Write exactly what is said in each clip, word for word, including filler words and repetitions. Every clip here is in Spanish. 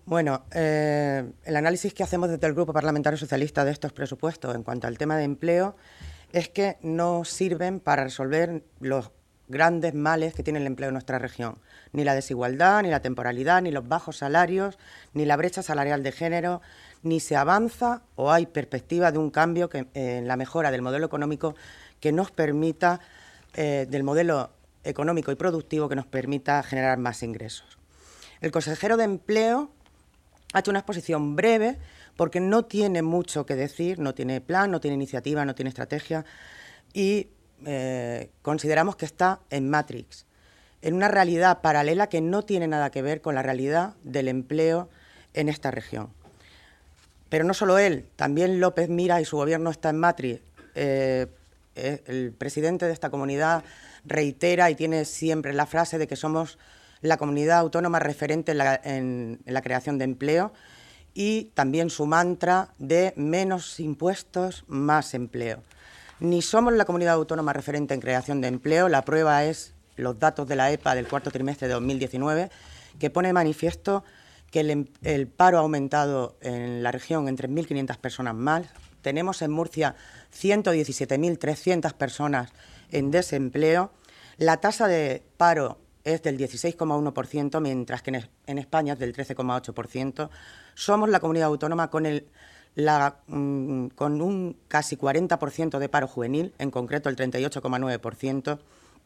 Bueno, eh, el análisis que hacemos desde el Grupo Parlamentario Socialista de estos presupuestos en cuanto al tema de empleo es que no sirven para resolver los grandes males que tiene el empleo en nuestra región. Ni la desigualdad, ni la temporalidad, ni los bajos salarios, ni la brecha salarial de género, ni se avanza o hay perspectiva de un cambio que, eh, en la mejora del modelo económico que nos permita, eh, del modelo económico y productivo que nos permita generar más ingresos. El consejero de Empleo ha hecho una exposición breve porque no tiene mucho que decir, no tiene plan, no tiene iniciativa, no tiene estrategia y eh, consideramos que está en Matrix, en una realidad paralela que no tiene nada que ver con la realidad del empleo en esta región. Pero no solo él, también López Mira y su gobierno está en Matrix. Eh, eh, el presidente de esta comunidad reitera y tiene siempre la frase de que somos la comunidad autónoma referente en la, en, en la creación de empleo y también su mantra de menos impuestos, más empleo. Ni somos la comunidad autónoma referente en creación de empleo, la prueba es los datos de la E P A del cuarto trimestre de dos mil diecinueve, que pone de manifiesto que el, el paro ha aumentado en la región en tres mil quinientas personas más. Tenemos en Murcia ciento diecisiete mil trescientas personas en desempleo. La tasa de paro es del dieciséis coma uno por ciento, mientras que en, en España es del trece coma ocho por ciento. Somos la comunidad autónoma con, el, la, mm, con un casi cuarenta por ciento de paro juvenil, en concreto el treinta y ocho coma nueve por ciento,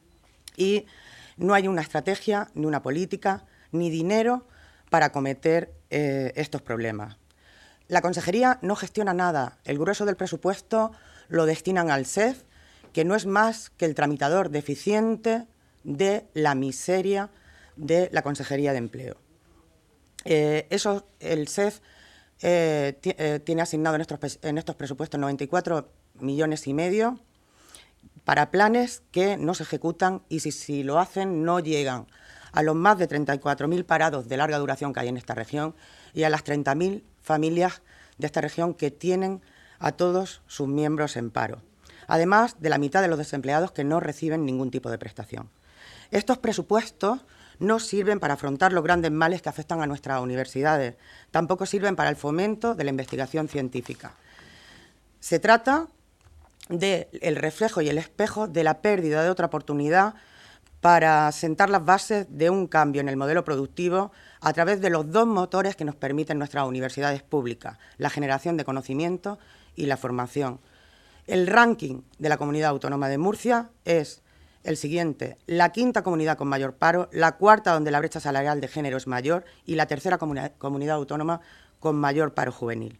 y no hay una estrategia, ni una política, ni dinero para acometer eh, estos problemas. La Consejería no gestiona nada. El grueso del presupuesto lo destinan al S E F, que no es más que el tramitador deficiente de la miseria de la Consejería de Empleo. Eh, eso, el S E F eh, eh, tiene asignado en estos, en estos presupuestos noventa y cuatro millones y medio para planes que no se ejecutan y si, si lo hacen no llegan a los más de treinta y cuatro mil parados de larga duración que hay en esta región y a las treinta mil familias de esta región que tienen a todos sus miembros en paro, además de la mitad de los desempleados que no reciben ningún tipo de prestación. Estos presupuestos no sirven para afrontar los grandes males que afectan a nuestras universidades, tampoco sirven para el fomento de la investigación científica. Se trata del reflejo y el espejo de la pérdida de otra oportunidad para sentar las bases de un cambio en el modelo productivo a través de los dos motores que nos permiten nuestras universidades públicas, la generación de conocimiento y la formación. El ranking de la Comunidad Autónoma de Murcia es el siguiente: la quinta comunidad con mayor paro, la cuarta donde la brecha salarial de género es mayor y la tercera comunidad, comunidad autónoma con mayor paro juvenil.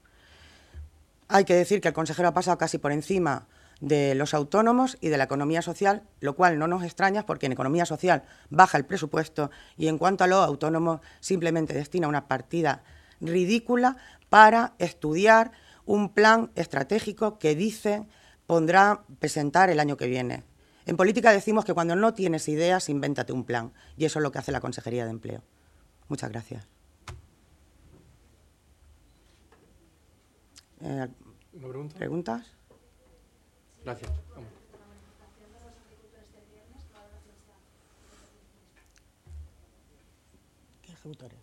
Hay que decir que el consejero ha pasado casi por encima de los autónomos y de la economía social, lo cual no nos extraña porque en economía social baja el presupuesto y en cuanto a los autónomos simplemente destina una partida ridícula para estudiar un plan estratégico que dice pondrá presentar el año que viene. En política decimos que cuando no tienes ideas, invéntate un plan y eso es lo que hace la Consejería de Empleo. Muchas gracias. Eh, ¿Preguntas? Gracias. Vamos. ¿Qué ejecutores?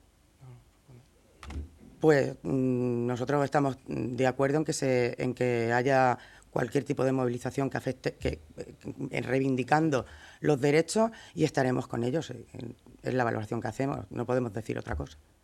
Pues mmm, nosotros estamos de acuerdo en que, se, en que haya cualquier tipo de movilización que afecte, que, que, reivindicando los derechos y estaremos con ellos. Es la valoración que hacemos, no podemos decir otra cosa.